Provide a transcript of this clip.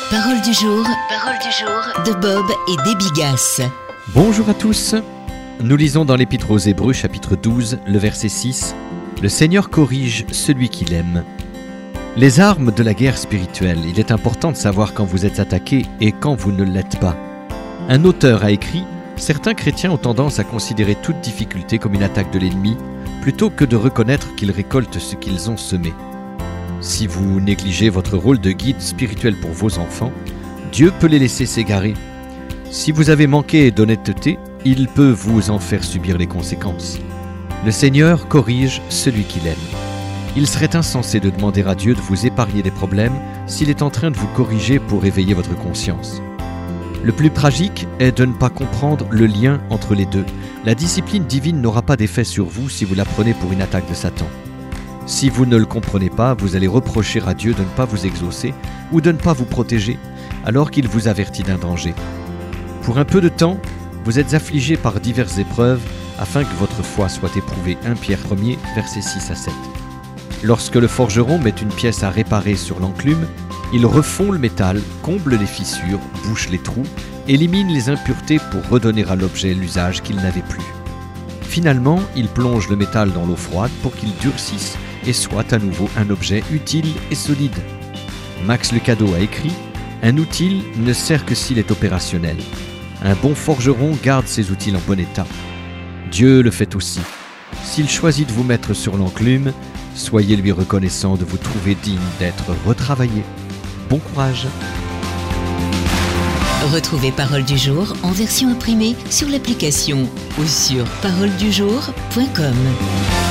Parole du jour de Bob et des Bigasses. Bonjour à tous. Nous lisons dans l'Épître aux Hébreux, chapitre 12, le verset 6. Le Seigneur corrige celui qu'il aime. Les armes de la guerre spirituelle, il est important de savoir quand vous êtes attaqué et quand vous ne l'êtes pas. Un auteur a écrit « Certains chrétiens ont tendance à considérer toute difficulté comme une attaque de l'ennemi, plutôt que de reconnaître qu'ils récoltent ce qu'ils ont semé. » Si vous négligez votre rôle de guide spirituel pour vos enfants, Dieu peut les laisser s'égarer. Si vous avez manqué d'honnêteté, il peut vous en faire subir les conséquences. Le Seigneur corrige celui qu'il aime. Il serait insensé de demander à Dieu de vous épargner des problèmes s'il est en train de vous corriger pour éveiller votre conscience. Le plus tragique est de ne pas comprendre le lien entre les deux. La discipline divine n'aura pas d'effet sur vous si vous la prenez pour une attaque de Satan. Si vous ne le comprenez pas, vous allez reprocher à Dieu de ne pas vous exaucer ou de ne pas vous protéger, alors qu'il vous avertit d'un danger. Pour un peu de temps, vous êtes affligés par diverses épreuves afin que votre foi soit éprouvée. 1 Pierre 1er, versets 6 à 7. Lorsque le forgeron met une pièce à réparer sur l'enclume, il refond le métal, comble les fissures, bouche les trous, élimine les impuretés pour redonner à l'objet l'usage qu'il n'avait plus. Finalement, il plonge le métal dans l'eau froide pour qu'il durcisse et soit à nouveau un objet utile et solide. Max Lucado a écrit « Un outil ne sert que s'il est opérationnel. Un bon forgeron garde ses outils en bon état. Dieu le fait aussi. S'il choisit de vous mettre sur l'enclume, soyez lui reconnaissant de vous trouver digne d'être retravaillé. Bon courage !» Retrouvez Parole du jour en version imprimée sur l'application ou sur paroledujour.com.